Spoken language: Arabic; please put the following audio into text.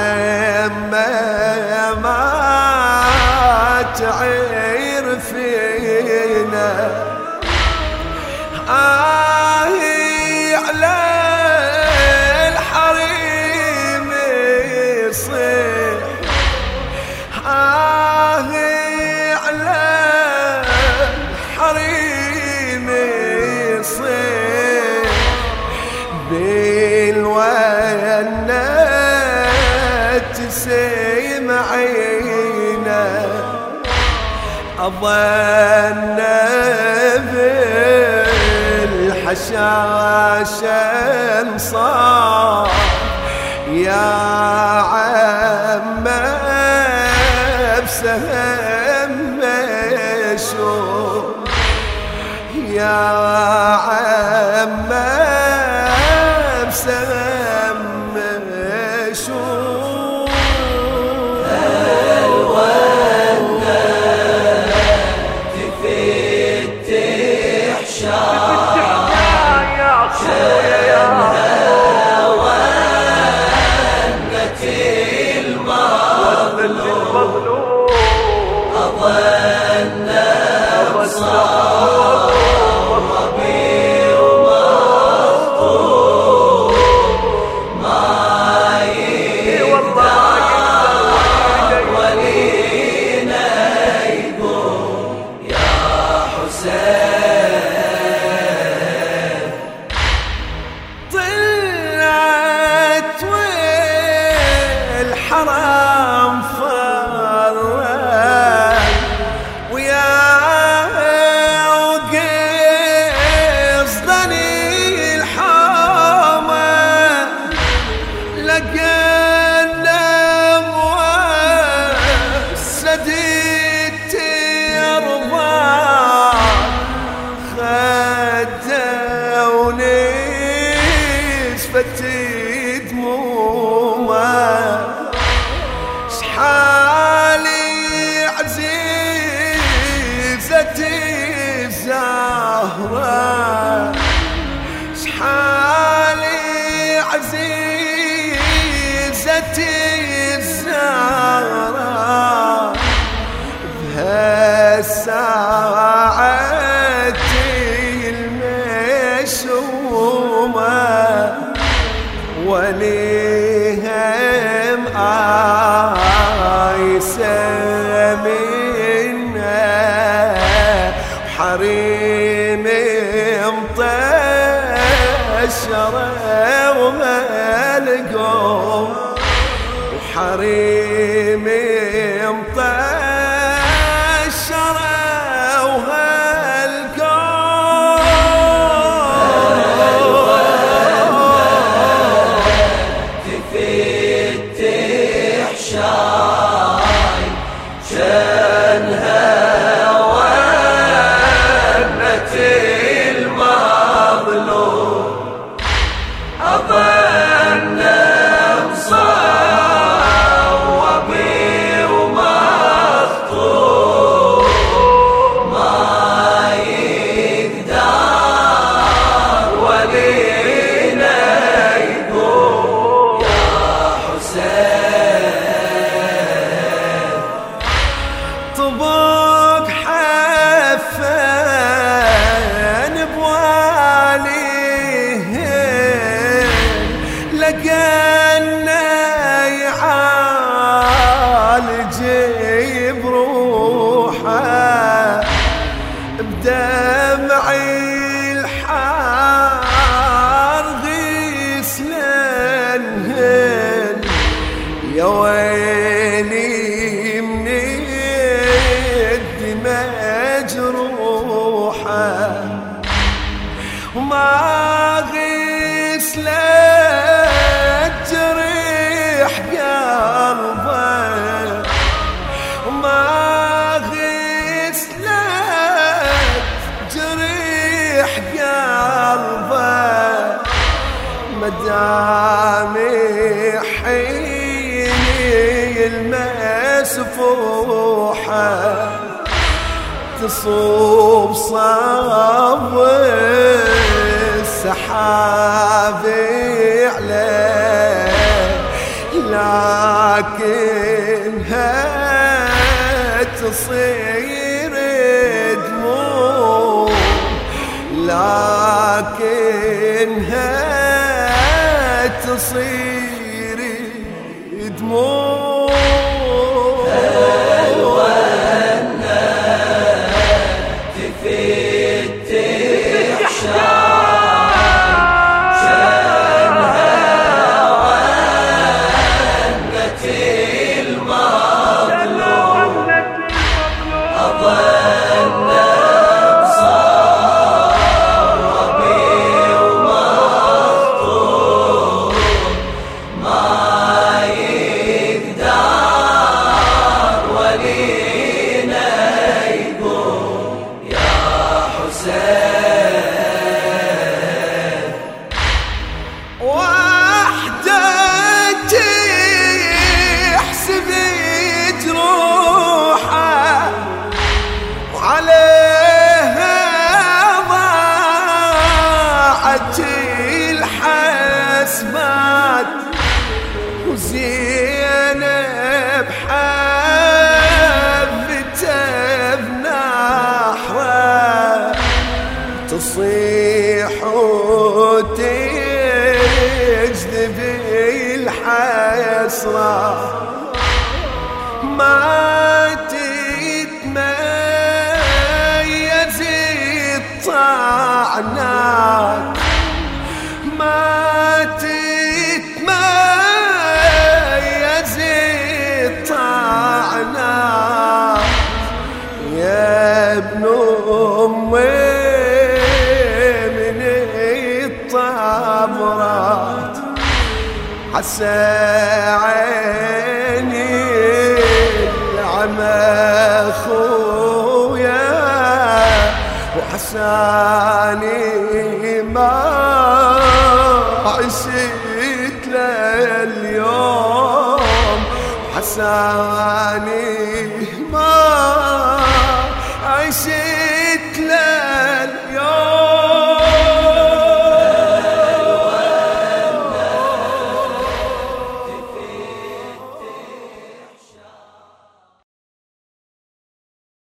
يما ما تعرفينا على الحريم يصيح على الحريم يصيح بالوينة تسمعينا أظن بالحشاشة صار يا عم بسهم مشوق يا عم بسهم مشوق الوردة تفتح شعر شنها ونة المظلوم أظن صار ربي ومخطوب ما يقدر ولينا يقول يا حسين طلعت والحرام فرق ويا وقصدني الحامة لقينا موسدت التربة خدوني سفت دمومه شحالي عزيزتي الزهرة شحالي عزيزتي الزهرة بهالساعة المشومة وليهم يسمينا حريم مطشرة وملقوم وحريم مطشرة تفتح شاي شنها ونة المظلوم أظن مصوبي ومخطوب ما يقدر ولينا يقول يا حسين طبق حفان بواليه لقنا يعالج بروحه بدمعي الحار غسلنهن يا ويلي من الدماء جروحه وما غسلت جريح قلبه وما غسلت جريح قلبه مدام حيني المسفوحة تصوب صاب السحاب عليه ولكنها تصير دموع، لكنها تصير دموع. الونا تفتح شانها عنت المظلوم، أظن مصابي ومخطوب ما يقدر ولينا يقوم يا حسين. وحدة تحسب جروحه وعليها ضاعت الحسبات، وزينب حبته بنحره تصيح وتجذب الحسرة، ما تتميز الطعنات، ما تتميز الطعنات يا ابن أمي من الطبرات. حسى عيني العمى خويا وحساني ما عشت لليوم، حساني ما عشت